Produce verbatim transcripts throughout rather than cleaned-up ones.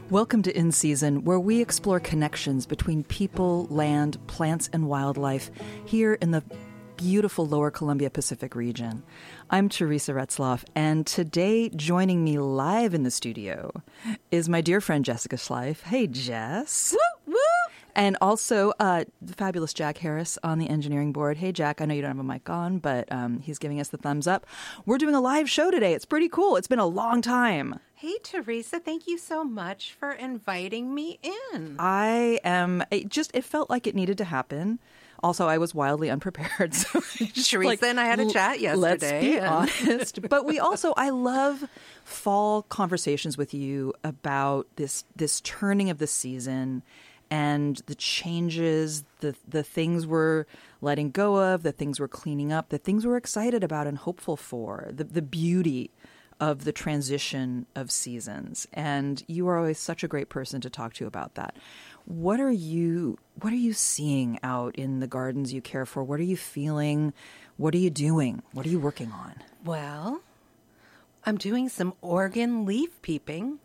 Welcome to In Season, where we explore connections between people, land, plants, and wildlife here in the beautiful Lower Columbia Pacific region. I'm Teresa Retzloff, and today joining me live in the studio is my dear friend Jessica Schleif. Hey, Jess. Woo, woo. And also uh, the fabulous Jack Harris on the engineering board. Hey, Jack, I know you don't have a mic on, but um, he's giving us the thumbs up. We're doing a live show today. It's pretty cool. It's been a long time. Hey, Teresa, thank you so much for inviting me in. I am, it just, it felt like it needed to happen. Also, I was wildly unprepared. So Teresa like, and I had a chat yesterday. Let's be and... honest. But we also, I love fall conversations with you about this this turning of the season and the changes, the the things we're letting go of, the things we're cleaning up, the things we're excited about and hopeful for, the the beauty of the transition of seasons. And you are always such a great person to talk to about that. What are you what are you seeing out in the gardens you care for? What are you feeling? What are you doing? What are you working on? Well, I'm doing some Oregon leaf peeping.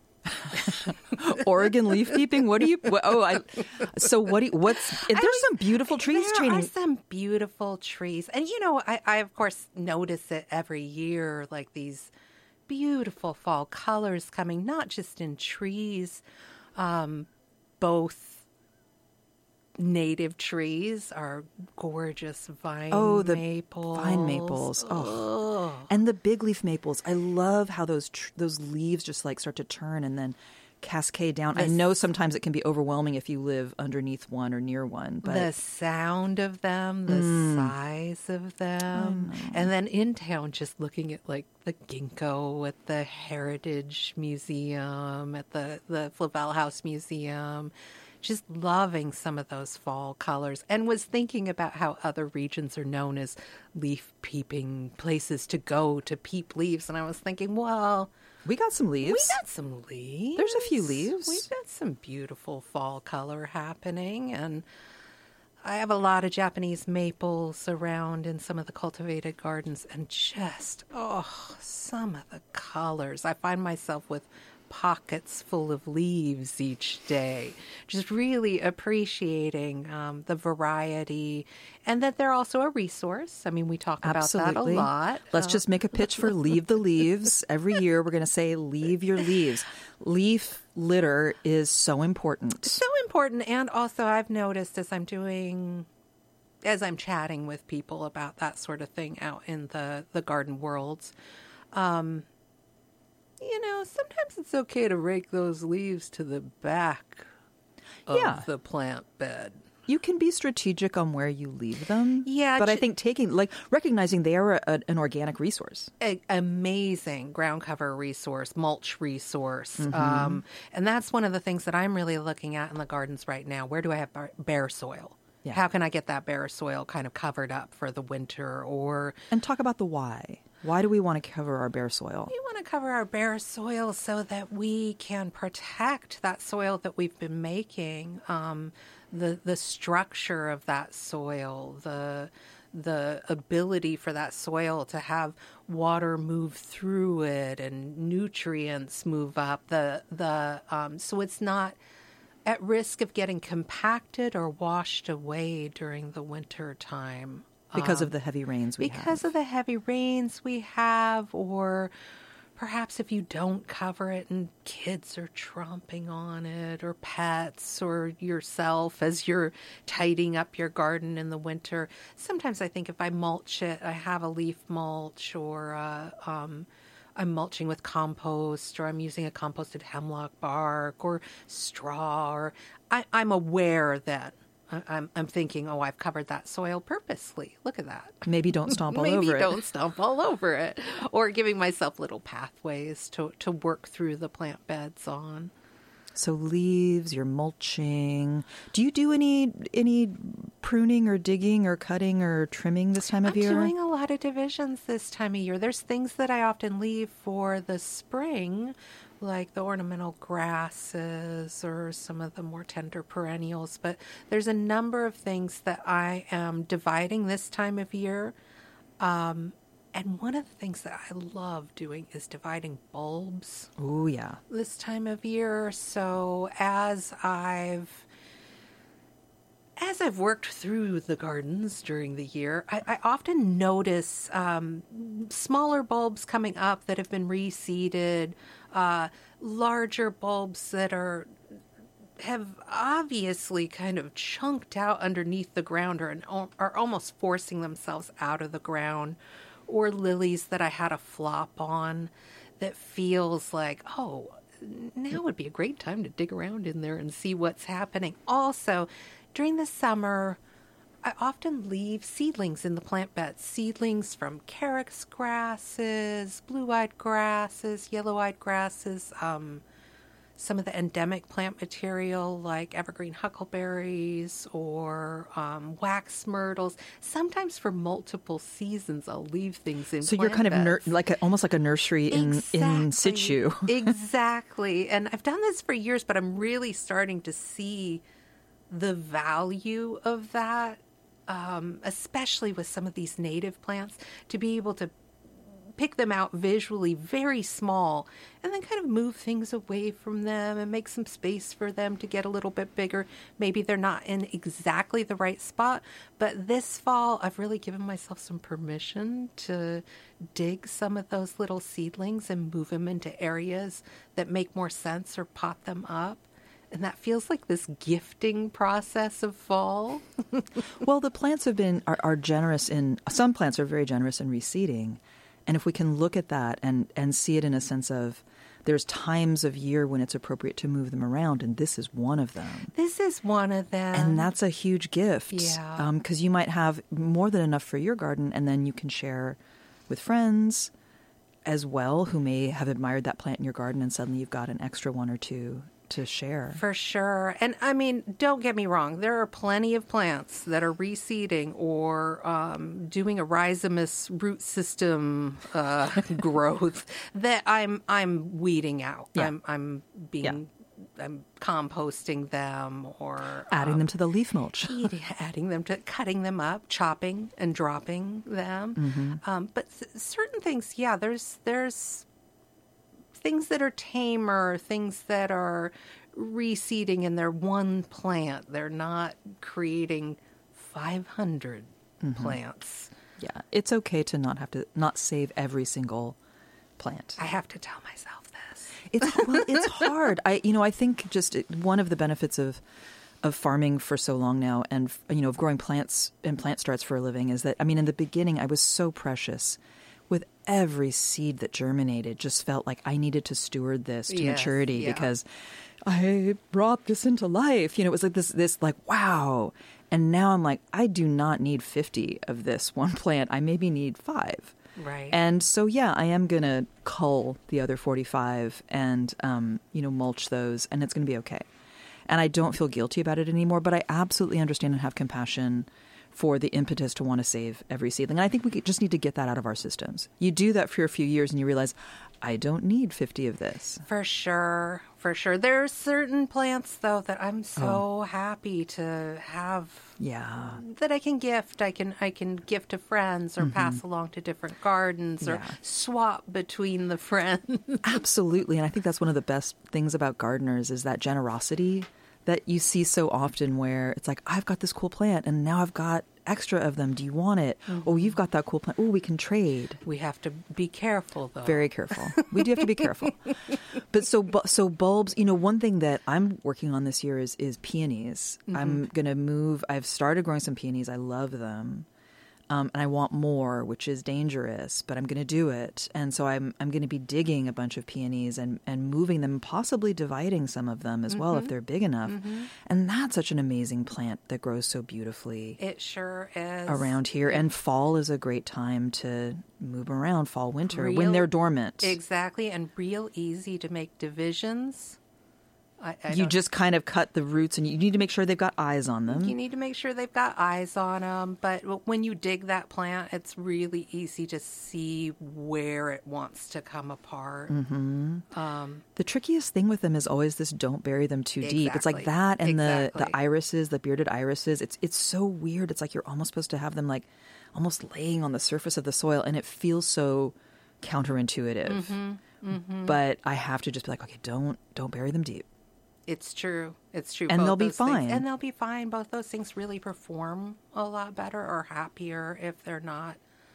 Oregon leaf peeping? What do you what, Oh, I so what do you, what's there's I mean, some beautiful trees there training. There are some beautiful trees. And you know, I, I of course notice it every year, like these beautiful fall colors coming, not just in trees, um, both native trees are gorgeous vine oh, the maples. Vine maples. Oh. And the big leaf maples. I love how those tr- those leaves just like start to turn and then cascade down. The, I know sometimes it can be overwhelming if you live underneath one or near one. But the sound of them, the mm. size of them. And then in town, just looking at like the ginkgo at the Heritage Museum, at the, the Flavel House Museum, just loving some of those fall colors, and was thinking about how other regions are known as leaf peeping places to go to peep leaves. And I was thinking, well, we got some leaves. We got some leaves. There's a few leaves. We've got some beautiful fall color happening. And I have a lot of Japanese maples around in some of the cultivated gardens. And just, oh, some of the colors. I find myself with pockets full of leaves each day, just really appreciating um, the variety, and that they're also a resource. I mean, we talk Absolutely. about that a lot. Let's uh, just make a pitch for Leave the Leaves. Every year we're going to say, leave your leaves. Leaf litter is so important. So important. And also I've noticed as I'm doing, as I'm chatting with people about that sort of thing out in the, the garden worlds, um, you know, sometimes it's okay to rake those leaves to the back of yeah. the plant bed. You can be strategic on where you leave them. Yeah. But j- I think taking, like, recognizing they are a, an organic resource. A, amazing ground cover resource, mulch resource. Mm-hmm. Um, and that's one of the things that I'm really looking at in the gardens right now. Where do I have bare soil? Yeah. How can I get that bare soil kind of covered up for the winter? Or And talk about the why. Why do we want to cover our bare soil? We want to cover our bare soil so that we can protect that soil that we've been making, um, the the structure of that soil, the the ability for that soil to have water move through it and nutrients move up. The the um, so it's not at risk of getting compacted or washed away during the winter time. Because um, of the heavy rains we because have. Because of the heavy rains we have, or perhaps if you don't cover it and kids are tromping on it, or pets, or yourself as you're tidying up your garden in the winter. Sometimes I think if I mulch it, I have a leaf mulch, or uh, um, I'm mulching with compost, or I'm using a composted hemlock bark or straw, or I, I'm aware that I'm, I'm thinking, oh, I've covered that soil purposely. Look at that. Maybe don't stomp all Maybe over it. Maybe don't stomp all over it. Or giving myself little pathways to, to work through the plant beds on. So leaves, you're mulching. Do you do any any pruning or digging or cutting or trimming this time of I'm year? I'm doing a lot of divisions this time of year. There's things that I often leave for the spring, like the ornamental grasses or some of the more tender perennials. But there's a number of things that I am dividing this time of year. Um, And one of the things that I love doing is dividing bulbs Oh, yeah. this time of year. So as I've as I've worked through the gardens during the year, I, I often notice um, smaller bulbs coming up that have been reseeded, uh, larger bulbs that are have obviously kind of chunked out underneath the ground or an, are almost forcing themselves out of the ground, or lilies that I had a flop on that feels like, oh, now would be a great time to dig around in there and see what's happening. Also, during the summer, I often leave seedlings in the plant beds, seedlings from carex grasses, blue-eyed grasses, yellow-eyed grasses, um, some of the endemic plant material like evergreen huckleberries or um, wax myrtles. Sometimes for multiple seasons, I'll leave things in. So plant you're kind of nur- beds. like a, almost like a nursery in Exactly. in situ. Exactly. And I've done this for years, but I'm really starting to see the value of that, um, especially with some of these native plants, to be able to pick them out visually very small and then kind of move things away from them and make some space for them to get a little bit bigger. Maybe they're not in exactly the right spot, but this fall I've really given myself some permission to dig some of those little seedlings and move them into areas that make more sense or pot them up. And that feels like this gifting process of fall. Well, the plants have been are, are generous in some plants are very generous in reseeding. And if we can look at that and, and see it in a sense of there's times of year when it's appropriate to move them around, and this is one of them. This is one of them. And that's a huge gift. Yeah. Because um, you might have more than enough for your garden, and then you can share with friends as well who may have admired that plant in your garden, and suddenly you've got an extra one or two to share. For sure. And I mean, don't get me wrong. There are plenty of plants that are reseeding or um, doing a rhizomus root system uh, growth that I'm I'm weeding out. Yeah. I'm I'm being Yeah. I'm composting them or Adding um, them to the leaf mulch. eating, adding them to cutting them up, chopping and dropping them. Mm-hmm. Um, but c- certain things, yeah, there's there's things that are tamer, things that are reseeding in their one plant. They're not creating five hundred mm-hmm. plants. Yeah, it's okay to not have to not save every single plant. I have to tell myself this. It's well, it's hard. I you know I think just one of the benefits of of farming for so long now, and you know of growing plants and plant starts for a living, is that I mean in the beginning I was so precious. With every seed that germinated, just felt like I needed to steward this to Yes, maturity yeah. because I brought this into life. You know, it was like this, this like, wow. And now I'm like, I do not need fifty of this one plant. I maybe need five. Right. And so, yeah, I am going to cull the other forty-five and, um, you know, mulch those, and it's going to be okay. And I don't feel guilty about it anymore, but I absolutely understand and have compassion for the impetus to want to save every seedling. And I think we just need to get that out of our systems. You do that for a few years and you realize, I don't need fifty of this. For sure. For sure. There are certain plants, though, that I'm so Oh. happy to have. Yeah. That I can gift. I can I can gift to friends or mm-hmm. pass along to different gardens or Yeah. swap between the friends. Absolutely. And I think that's one of the best things about gardeners is that generosity that you see so often where it's like, I've got this cool plant and now I've got extra of them. Do you want it? Mm-hmm. Oh, you've got that cool plant. Oh, we can trade. We have to be careful, though. Very careful. We do have to be careful. But so so bulbs, you know, one thing that I'm working on this year is is peonies. Mm-hmm. I'm going to move. I've started growing some peonies. I love them. Um, and I want more, which is dangerous, but I'm going to do it. And so I'm I'm going to be digging a bunch of peonies and, and moving them, possibly dividing some of them as mm-hmm. well if they're big enough. Mm-hmm. And that's such an amazing plant that grows so beautifully. It sure is. Around here. And fall is a great time to move around, fall, winter, real, when they're dormant. Exactly. And real easy to make divisions I, I You don't- just kind of cut the roots, and you need to make sure they've got eyes on them. You need to make sure they've got eyes on them. But when you dig that plant, it's really easy to see where it wants to come apart. Mm-hmm. Um, The trickiest thing with them is always this: don't bury them too deep. It's like Exactly. that, and the Exactly. the irises, the bearded irises. It's it's so weird. It's like you're almost supposed to have them like almost laying on the surface of the soil, and it feels so counterintuitive. Mm-hmm. Mm-hmm. But I have to just be like, okay, don't don't bury them deep. It's true. It's true. And Both they'll be those things- fine. And they'll be fine. Both those things really perform a lot better or happier if they're not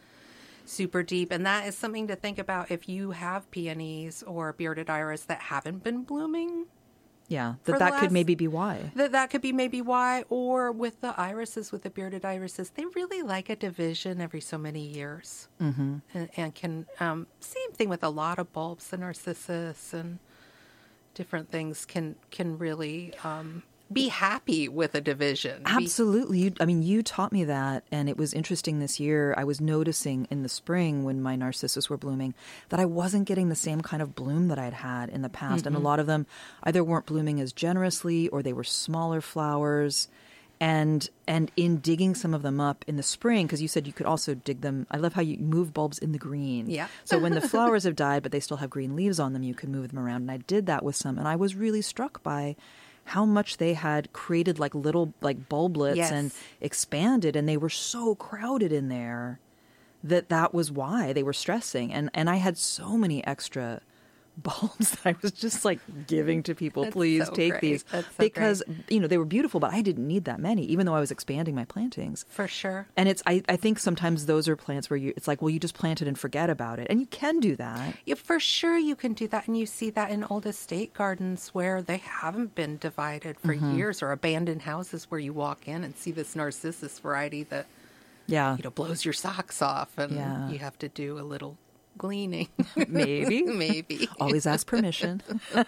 super deep. And that is something to think about if you have peonies or bearded iris that haven't been blooming. Yeah, For that the that could last- maybe be why. That that could be maybe why. Or with the irises, with the bearded irises, they really like a division every so many years. Mm-hmm. And, and can, um, same thing with a lot of bulbs, the narcissus and different things can can really um, be happy with a division. Be- Absolutely. You, I mean, you taught me that, and it was interesting this year. I was noticing in the spring when my narcissus were blooming that I wasn't getting the same kind of bloom that I'd had in the past. Mm-hmm. And a lot of them either weren't blooming as generously or they were smaller flowers. And and in digging some of them up in the spring, because you said you could also dig them. I love how you move bulbs in the green. Yeah. So when the flowers have died, but they still have green leaves on them, you can move them around. And I did that with some, and I was really struck by how much they had created like little like bulblets Yes. and expanded, and they were so crowded in there that that was why they were stressing. And and I had so many extra bulbs that I was just like giving to people. That's Please so take great. these That's so because you know they were beautiful, but I didn't need that many, even though I was expanding my plantings. For sure. And it's I, I think sometimes those are plants where you it's like, well, you just plant it and forget about it, and you can do that. Yeah, for sure you can do that. And you see that in old estate gardens where they haven't been divided for Mm-hmm. years, or abandoned houses where you walk in and see this narcissus variety that, Yeah, you know, blows your socks off and Yeah. you have to do a little gleaning. maybe. Maybe. Always ask permission.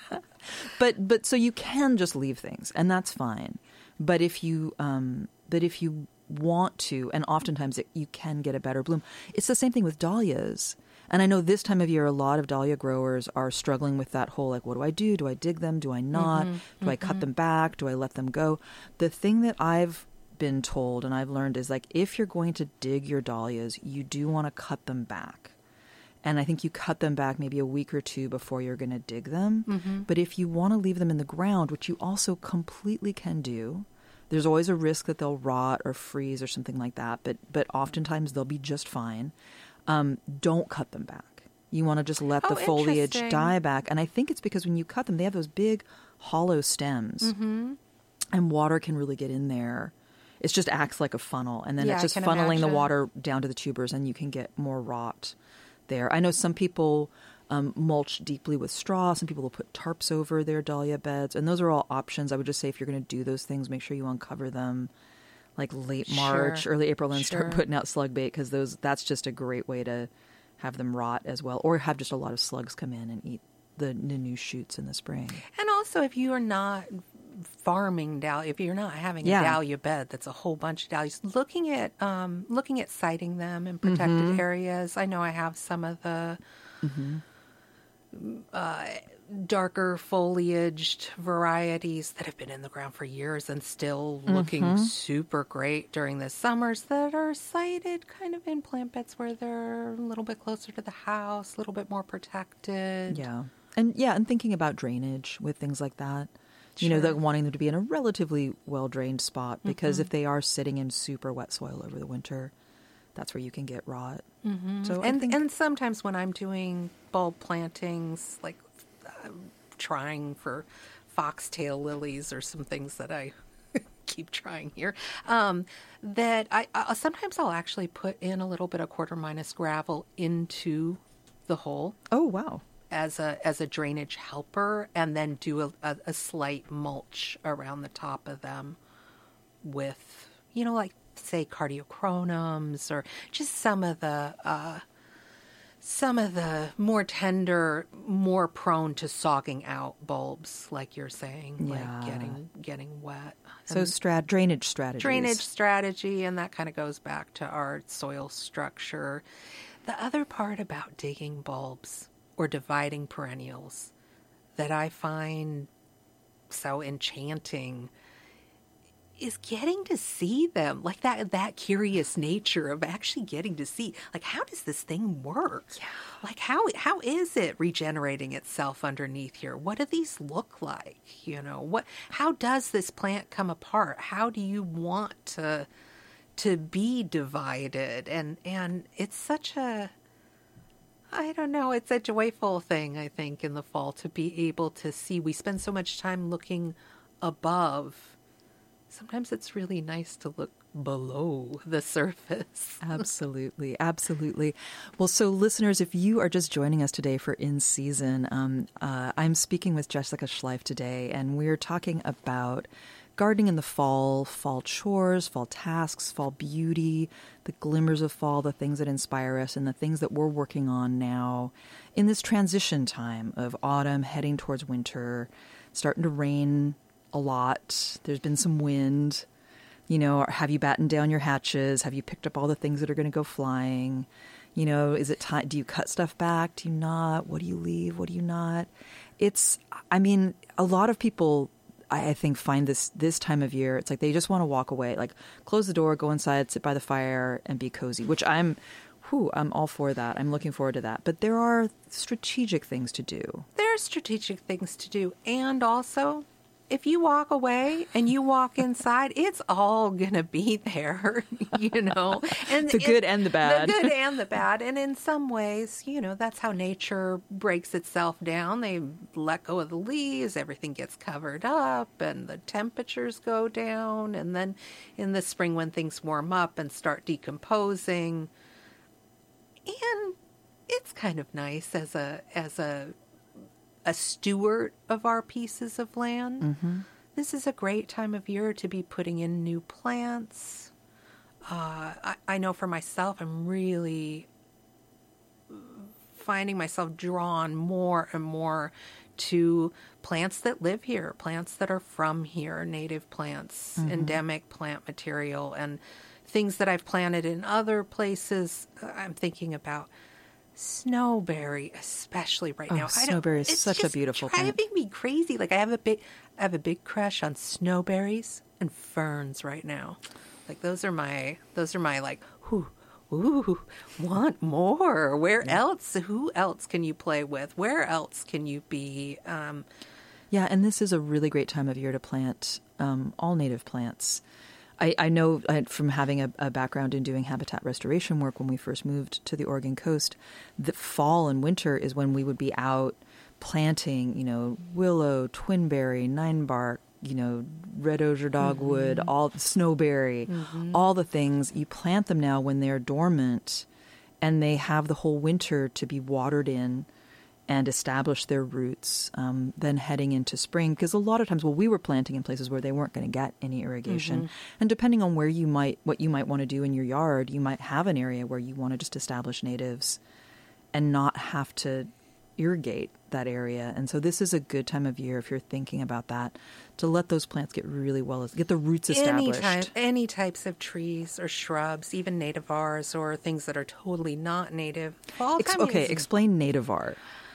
but but so you can just leave things, and that's fine. But if you um but if you want to, and oftentimes it, you can get a better bloom. It's the same thing with dahlias. And I know this time of year, a lot of dahlia growers are struggling with that whole, like, what do I do? Do I dig them? Do I not? Mm-hmm, do I cut them back? Do I let them go? The thing that I've been told and I've learned is, like, if you're going to dig your dahlias, you do want to cut them back. And I think you cut them back maybe a week or two before you're going to dig them. Mm-hmm. But if you want to leave them in the ground, which you also completely can do, there's always a risk that they'll rot or freeze or something like that. But but oftentimes they'll be just fine. Um, don't cut them back. You want to just let Oh, the foliage interesting. die back. And I think it's because when you cut them, they have those big hollow stems. Mm-hmm. And water can really get in there. It just acts like a funnel. And then Yeah, it's I just can funneling the imagine. water down to the tubers, and you can get more rot there. I know some people um, mulch deeply with straw. Some people will put tarps over their dahlia beds. And those are all options. I would just say if you're going to do those things, make sure you uncover them like late March, Sure. early April, and start Sure. putting out slug bait, because those that's just a great way to have them rot as well, or have just a lot of slugs come in and eat the, the new shoots in the spring. And also, if you are not farming dahlia, if you're not having Yeah. a dahlia bed that's a whole bunch of dahlias, looking at um, looking at siting them in protected areas. I know I have some of the uh, darker foliaged varieties that have been in the ground for years and still looking super great during the summers that are sited kind of in plant beds where they're a little bit closer to the house, a little bit more protected. Yeah. And yeah, and thinking about drainage with things like that. You know, Sure. that wanting them to be in a relatively well-drained spot, because if they are sitting in super wet soil over the winter, that's where you can get rot. Mm-hmm. So I And think, and sometimes when I'm doing bulb plantings, like uh, trying for foxtail lilies or some things that I keep trying here, um, that I uh, sometimes I'll actually put in a little bit of quarter minus gravel into the hole oh, wow. as a as a drainage helper, and then do a, a, a slight mulch around the top of them with, you know, like say cardiocronums or just some of the uh, some of the more tender, more prone to sogging out bulbs, like you're saying, Yeah. like getting getting wet. So And strat drainage strategies. drainage strategy, and that kind of goes back to our soil structure. The other part about digging bulbs or dividing perennials that I find so enchanting is getting to see them, like that that curious nature of actually getting to see, like, how does this thing work? Yeah. Like, how how is it regenerating itself underneath here? What do these look like? You know, what how does this plant come apart? How do you want to to be divided? And and it's such a, I don't know, it's a joyful thing, I think, in the fall to be able to see. We spend so much time looking above. Sometimes it's really nice to look below the surface. Absolutely. Absolutely. Well, so listeners, if you are just joining us today for In Season, um, uh, I'm speaking with Jessica Schleif today, and we're talking about gardening in the fall, fall chores, fall tasks, fall beauty, the glimmers of fall, the things that inspire us, and the things that we're working on now in this transition time of autumn heading towards winter, starting to rain a lot. There's been some wind. You know, have you battened down your hatches? Have you picked up all the things that are going to go flying? You know, is it time? Do you cut stuff back? Do you not? What do you leave? What do you not? It's, I mean, a lot of people, I, I think, find this this time of year, it's like they just want to walk away, like close the door, go inside, sit by the fire, and be cozy, which I'm, whew, I'm all for that. I'm looking forward to that. But there are strategic things to do. There are strategic things to do. And also, if you walk away and you walk inside, it's all going to be there, you know. And the good and the bad. The good and the bad. And in some ways, you know, that's how nature breaks itself down. They let go of the leaves, everything gets covered up, and the temperatures go down. And then in the spring, when things warm up and start decomposing, and it's kind of nice as a as a a steward of our pieces of land. Mm-hmm. This is a great time of year to be putting in new plants. Uh, I, I know for myself, I'm really finding myself drawn more and more to plants that live here, plants that are from here, native plants, mm-hmm. endemic plant material, and things that I've planted in other places. I'm thinking about snowberry, especially right now. Oh, snowberry is such a beautiful plant. It's driving me crazy. Like I have a big, I have a big crush on snowberries and ferns right now. Like those are my, those are my like, whoo, ooh, want more. Where yeah. else? Who else can you play with? Where else can you be? Um, yeah, and this is a really great time of year to plant um, all native plants. I, I know from having a, a background in doing habitat restoration work when we first moved to the Oregon coast, the fall and winter is when we would be out planting, you know, willow, twinberry, ninebark, you know, red osier dogwood, mm-hmm. all the snowberry, mm-hmm. all the things. You plant them now when they're dormant, and they have the whole winter to be watered in and establish their roots, um, then heading into spring. Because a lot of times, well, we were planting in places where they weren't going to get any irrigation. Mm-hmm. And depending on where you might, what you might want to do in your yard, you might have an area where you want to just establish natives and not have to irrigate that area. And so this is a good time of year, if you're thinking about that, to let those plants get really well, get the roots established. Any, type, any types of trees or shrubs, even nativars or things that are totally not native. Ex- okay, is- explain nativar.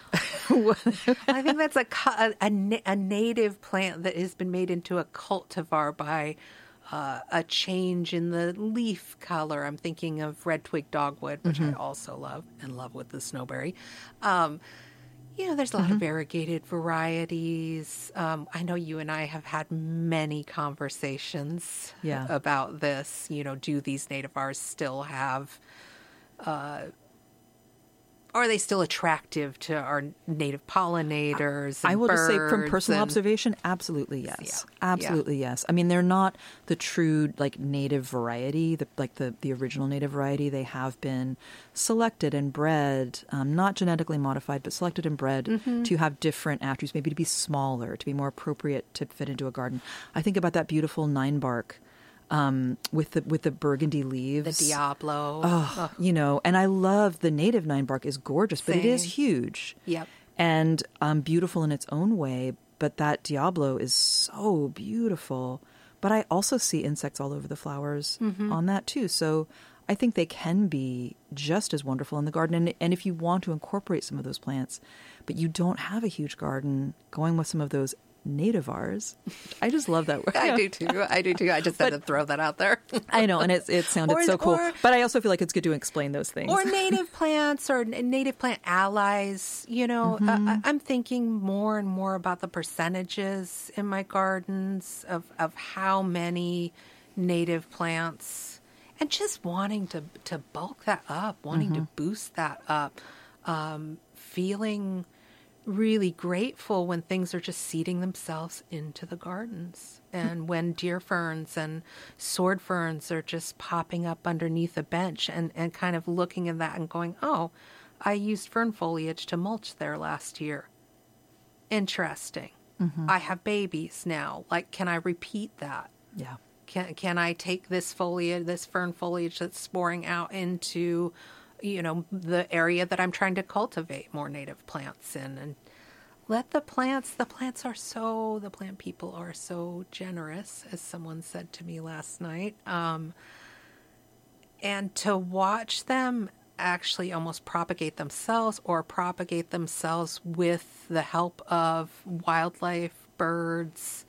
I think that's a, a, a, a native plant that has been made into a cultivar by uh, a change in the leaf color. I'm thinking of red twig dogwood, which mm-hmm. I also love and love with the snowberry. Um, you know, there's a lot mm-hmm. of variegated varieties. Um, I know you and I have had many conversations yeah. about this. You know, do these nativars still have... Uh, Are they still attractive to our native pollinators? And I will just say, from personal and... observation, absolutely yes, yeah. absolutely yeah. yes. I mean, they're not the true like native variety, the, like the the original native variety. They have been selected and bred, um, not genetically modified, but selected and bred mm-hmm. to have different attributes, maybe to be smaller, to be more appropriate to fit into a garden. I think about that beautiful ninebark. Um, with the with the burgundy leaves, the Diablo, oh, oh. you know, and I love the native ninebark is gorgeous, but Same. It is huge, yep, and um, beautiful in its own way. But that Diablo is so beautiful. But I also see insects all over the flowers mm-hmm. on that too. So I think they can be just as wonderful in the garden. And and if you want to incorporate some of those plants, but you don't have a huge garden, going with some of those nativars. I just love that word. I do too. I do too. I just had to throw that out there. I know, and it, it sounded Or- so cool. or- But I also feel like it's good to explain those things. Or native plants or n- native plant allies. You know, uh, I- I'm thinking more and more about the percentages in my gardens of, of how many native plants, and just wanting to, to bulk that up, wanting to boost that up, um, feeling really grateful when things are just seeding themselves into the gardens, and when deer ferns and sword ferns are just popping up underneath a bench, and, and kind of looking at that and going, oh, I used fern foliage to mulch there last year. Interesting. Mm-hmm. I have babies now. Like, can I repeat that? Yeah. Can, can I take this foliage, this fern foliage that's sporing out into, you know, the area that I'm trying to cultivate more native plants in, and let the plants, the plants are so, the plant people are so generous, as someone said to me last night. Um, and to watch them actually almost propagate themselves, or propagate themselves with the help of wildlife, birds,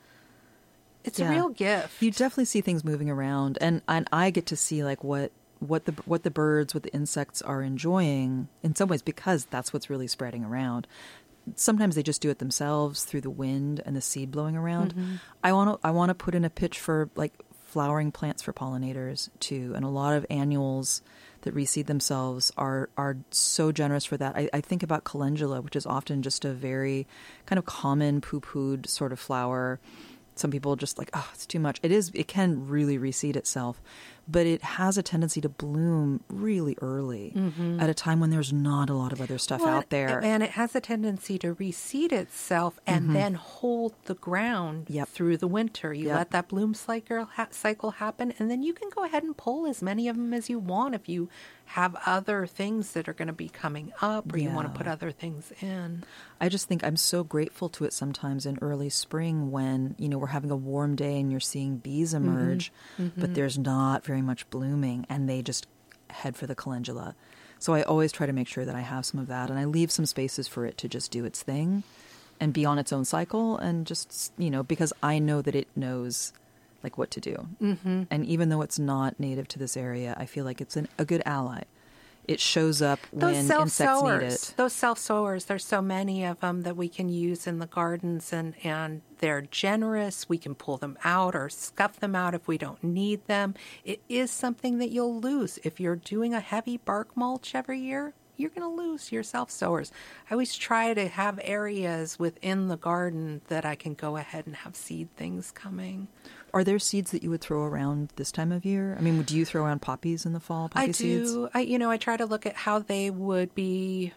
it's Yeah. a real gift. You definitely see things moving around, and, and I get to see like what what the what the birds, what the insects are enjoying in some ways, because that's what's really spreading around. Sometimes they just do it themselves through the wind and the seed blowing around. Mm-hmm. I want to I want to put in a pitch for like flowering plants for pollinators too, and a lot of annuals that reseed themselves are are so generous for that. I, I think about calendula, which is often just a very kind of common poo-pooed sort of flower. Some people just like, oh, it's too much. It is. It can really reseed itself, but it has a tendency to bloom really early Mm-hmm. at a time when there's not a lot of other stuff Well, out there. And it has a tendency to reseed itself and then hold the ground Yep. through the winter. You Yep. let that bloom cycle ha- cycle happen, and then you can go ahead and pull as many of them as you want if you have other things that are going to be coming up, or you want Yeah. to put other things in. I just think I'm so grateful to it sometimes in early spring when, you know, we're having a warm day and you're seeing bees emerge, but there's not very much blooming, and they just head for the calendula. So I always try to make sure that I have some of that, and I leave some spaces for it to just do its thing and be on its own cycle, and just, you know, because I know that it knows like what to do. Mm-hmm. And even though it's not native to this area, I feel like it's an, a good ally. It shows up when Those insects need self-sowers, it. those self-sowers, there's so many of them that we can use in the gardens, and, and they're generous. We can pull them out or scuff them out if we don't need them. It is something that you'll lose. If you're doing a heavy bark mulch every year, you're going to lose your self-sowers. I always try to have areas within the garden that I can go ahead and have seed things coming. Are there seeds that you would throw around this time of year? I mean, do you throw around poppies in the fall? Poppy I seeds? do. I, you know, I try to look at how they would be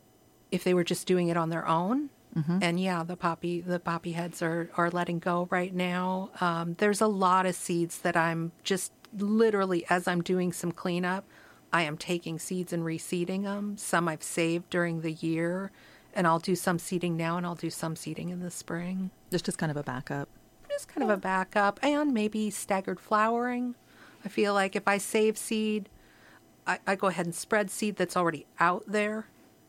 if they were just doing it on their own. Mm-hmm. And yeah, the poppy, the poppy heads are, are letting go right now. Um, there's a lot of seeds that I'm just literally, as I'm doing some cleanup, I am taking seeds and reseeding them. Some I've saved during the year, and I'll do some seeding now, and I'll do some seeding in the spring. Just as kind of a backup. Just kind of a backup, and maybe staggered flowering. I feel like if I save seed, I, I go ahead and spread seed that's already out there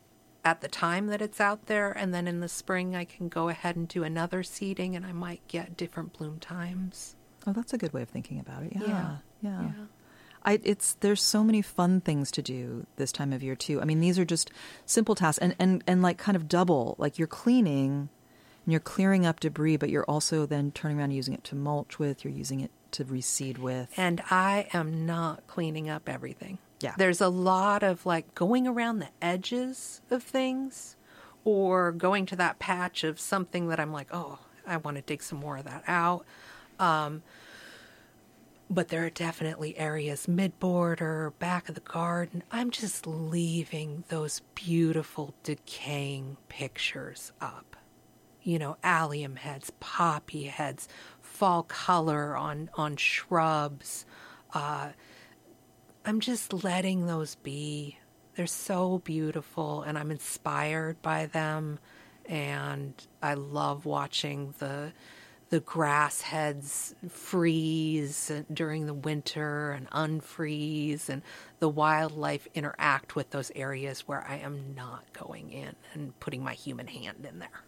at the time that it's out there, and then in the spring I can go ahead and do another seeding, and I might get different bloom times. Oh, that's a good way of thinking about it. Yeah, Yeah. yeah. Yeah. I, it's there's so many fun things to do this time of year too. I mean, these are just simple tasks, and, and, and like kind of double. Like you're cleaning, and you're clearing up debris, but you're also then turning around and using it to mulch with. You're using it to reseed with. And I am not cleaning up everything. Yeah. There's a lot of like going around the edges of things, or going to that patch of something that I'm like, oh, I want to dig some more of that out. Um, but there are definitely areas mid-border, back of the garden. I'm just leaving those beautiful decaying pictures up. You know, allium heads, poppy heads, fall color on, on shrubs. Uh, I'm just letting those be. They're so beautiful, and I'm inspired by them. And I love watching the the grass heads freeze during the winter and unfreeze, and the wildlife interact with those areas where I am not going in and putting my human hand in there.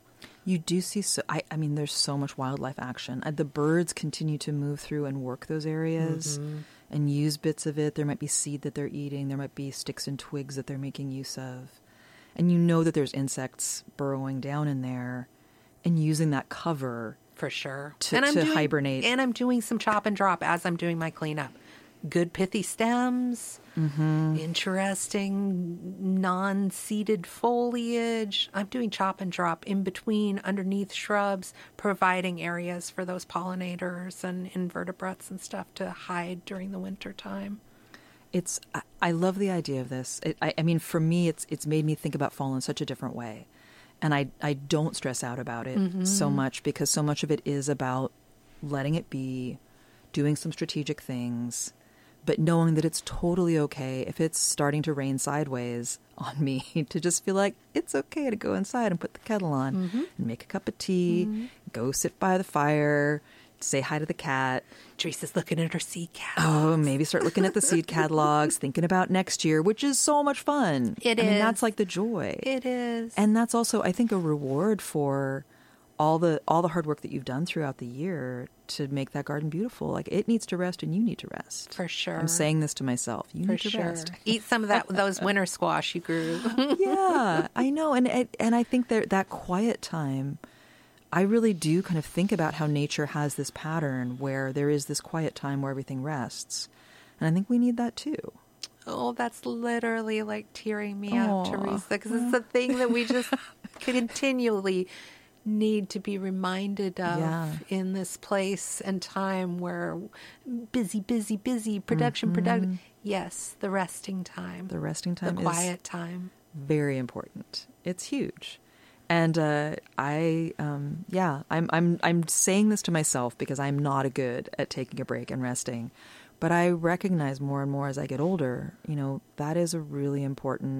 You do see so. I, I mean, there's so much wildlife action. Uh, The birds continue to move through and work those areas Mm-hmm. and use bits of it. There might be seed that they're eating. There might be sticks and twigs that they're making use of, and you know that there's insects burrowing down in there and using that cover For sure. to, and I'm to doing, hibernate. And I'm doing some chop and drop as I'm doing my cleanup. Good pithy stems, Mm-hmm. interesting non-seeded foliage. I'm doing chop and drop in between, underneath shrubs, providing areas for those pollinators and invertebrates and stuff to hide during the winter time. It's. I, I love the idea of this. It, I, I mean, for me, it's it's made me think about fall in such a different way, and I I don't stress out about it Mm-hmm. so much because so much of it is about letting it be, doing some strategic things, but knowing that it's totally okay if it's starting to rain sideways on me to just feel like it's okay to go inside and put the kettle on Mm-hmm. and make a cup of tea, go sit by the fire, say hi to the cat. Teresa's looking at her seed cat. Oh, maybe start looking at the seed catalogs, thinking about next year, which is so much fun. It I mean, is. that's like the joy. It is. And that's also, I think, a reward for all the all the hard work that you've done throughout the year to make that garden beautiful. Like, it needs to rest and you need to rest. For sure. I'm saying this to myself. You For need to sure. rest. Eat some of that those winter squash you grew. Yeah, I know. And and and I think that that quiet time, I really do kind of think about how nature has this pattern where there is this quiet time where everything rests. And I think we need that too. Oh, that's literally like tearing me up, Aw. Teresa, because it's a thing that we just continually need to be reminded of Yeah. in this place and time where busy, busy, busy, production, production. Yes, the resting time, The resting time the is quiet time. very important. It's huge. And uh, I, um, yeah, I'm, I'm, I'm saying this to myself because I'm not good at taking a break and resting. But I recognize more and more as I get older, you know, that is a really important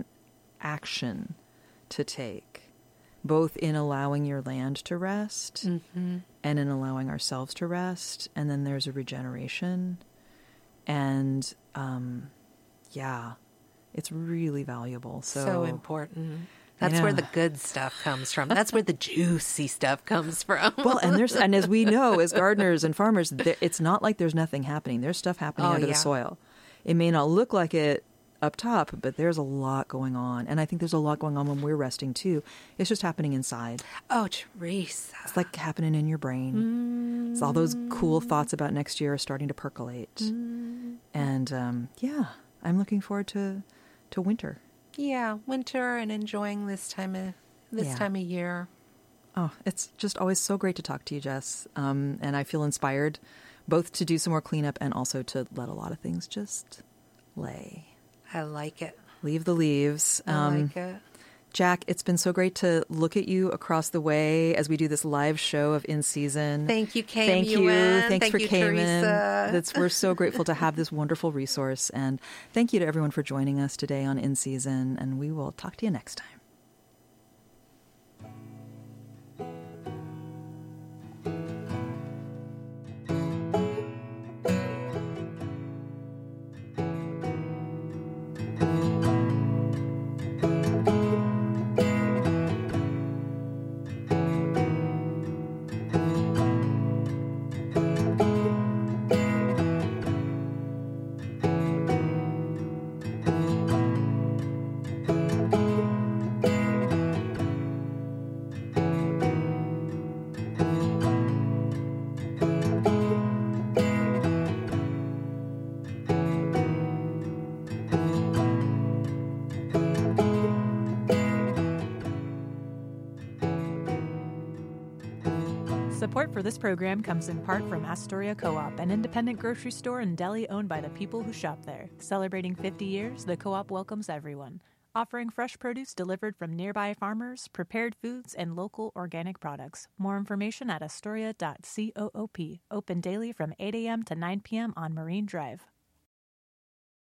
action to take, both in allowing your land to rest Mm-hmm. and in allowing ourselves to rest. And then there's a regeneration. And um, yeah, it's really valuable. So, So important. I That's where know. the good stuff comes from. That's where the juicy stuff comes from. Well, and there's and as we know, as gardeners and farmers, there, it's not like there's nothing happening. There's stuff happening Oh, under yeah. the soil. It may not look like it up top, but there's a lot going on, and I think there's a lot going on when we're resting too. It's just happening inside. Oh, Teresa. It's like happening in your brain. It's all those cool thoughts about next year are starting to percolate, and um, yeah, I'm looking forward to to winter. Yeah, winter and enjoying this time of this Yeah. time of year. Oh, it's just always so great to talk to you, Jess. Um, and I feel inspired both to do some more cleanup and also to let a lot of things just lay. I like it. Leave the leaves. I Um, like it. Jack, it's been so great to look at you across the way as we do this live show of In Season. Thank you, Cam. Thank you. Ewan. Thanks Thank for you, Cayman. Teresa. That's, we're so grateful to have this wonderful resource. And thank you to everyone for joining us today on In Season. And we will talk to you next time. Support for this program comes in part from Astoria Co-op, an independent grocery store and deli owned by the people who shop there. Celebrating fifty years, the co-op welcomes everyone, offering fresh produce delivered from nearby farmers, prepared foods, and local organic products. More information at astoria dot coop. Open daily from eight a.m. to nine p.m. on Marine Drive.